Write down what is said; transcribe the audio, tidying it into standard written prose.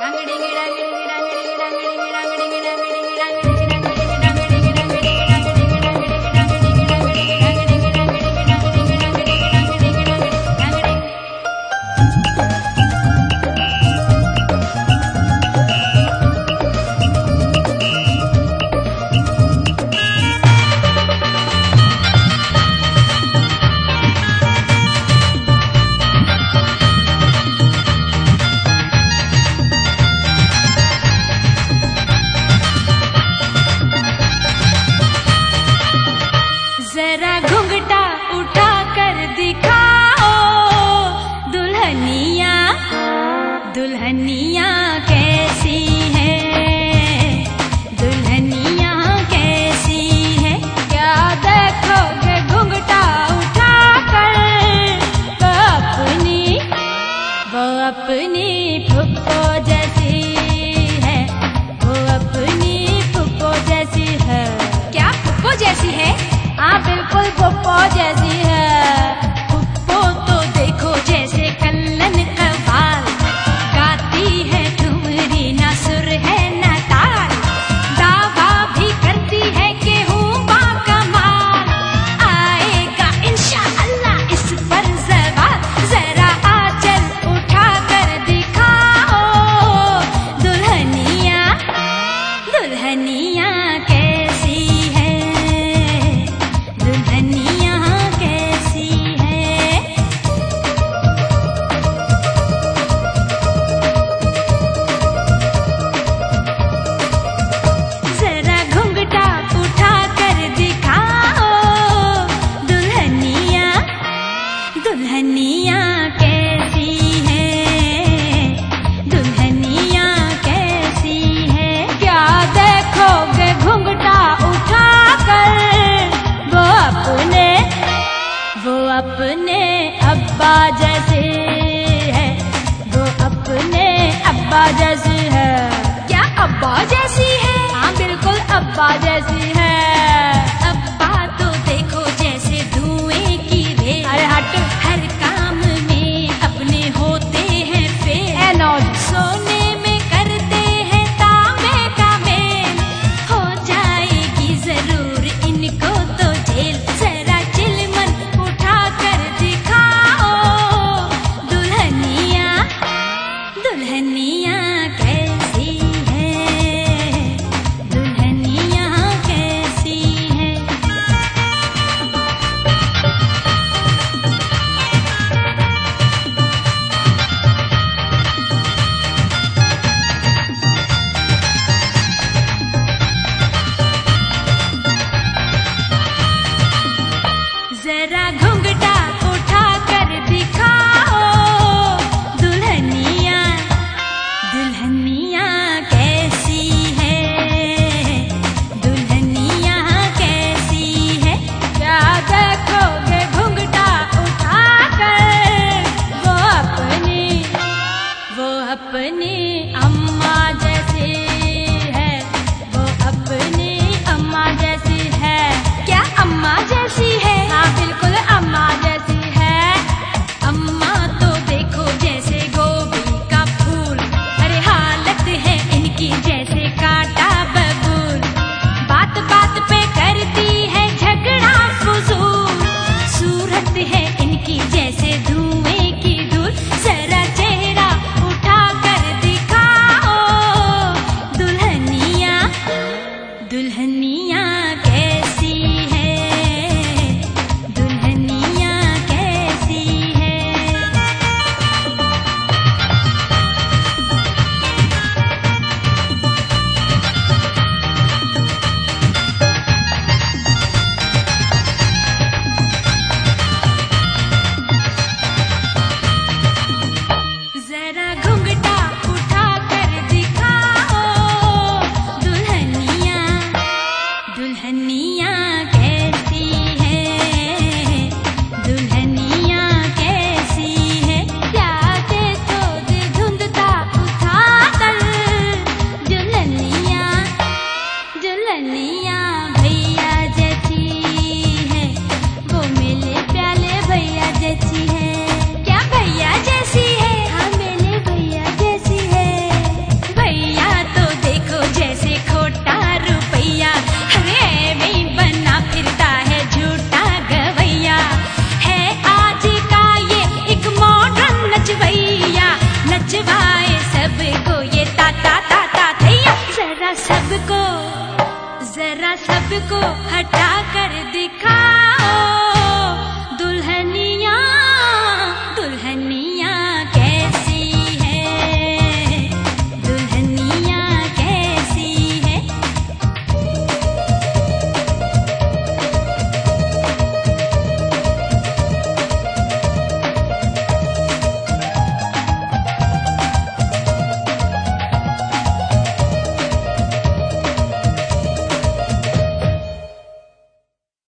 जरा घुंघटा उठा कर दिखाओ दुल्हनिया, दुल्हनिया कैसी है, दुल्हनिया कैसी है। क्या देखोगे घुंघटा उठा कर, वो अपनी फुप्पो जैसी है, वो अपनी फुप्पो जैसी है। क्या फुप्पो जैसी है? हाँ बिल्कुल फुप्पो जैसी है। फुप्पो तो देखो जैसे कल्लन कव्वाल, गाती है ठुमरी ना सुर है ना ताल, दावा भी करती है कि हूँ बाकमाल, आएगा इंशाअल्लाह इस पर ज़वाल। जरा आंचल उठा कर दिखाओ दुल्हनिया, दुल्हनिया कैसी है, दुल्हनिया कैसी है। जरा घुंघटा उठा कर दिखाओ दुल्हनिया, दुल्हनिया कैसी है, दुल्हनिया कैसी है। क्या देखोगे घुंघटा उठा कर, वो अपने अब्बा जैसे है, वो अपने अब्बा जैसी है। क्या अब्बा जैसी है? हाँ बिल्कुल अब्बा जैसी है। अब्बा तो देखो जैसे धुएं की रेल, अरे हट, हर काम में अपने होते हैं फेल, सोने में करते हैं तांबे का मेल, हो जाएगी जरूर इनको तो जेल। जरा चिलमन उठा कर दिखाओ दुल्हनिया, दुल्हनिया कैसी है, दुल्हनिया कैसी है। जरा घुंघटा उठा कर दिखाओ दुल्हनिया, दुल्हनिया कैसी है, दुल्हनिया कैसी है। क्या देखोगे घुंघटा उठा कर, वो अपनी अम्मा जैसी है, वो अपनी अम्मा जैसी है। क्या अम्मा जैसी है? हाँ बिल्कुल अम्मा जैसी है। अम्मा तो देखो जैसे गोभी का फूल, अरे हालत है इनकी जैसे कांटा बबूल, बात बात पे करती है झगड़ा फुजूल, सूरत है इनकी जैसे धुएं की धूल। जरा चेहरा उठा कर दिखाओ दुल्हनिया, दुल्हनिया कैसी है, दुल्हनिया को हटा कर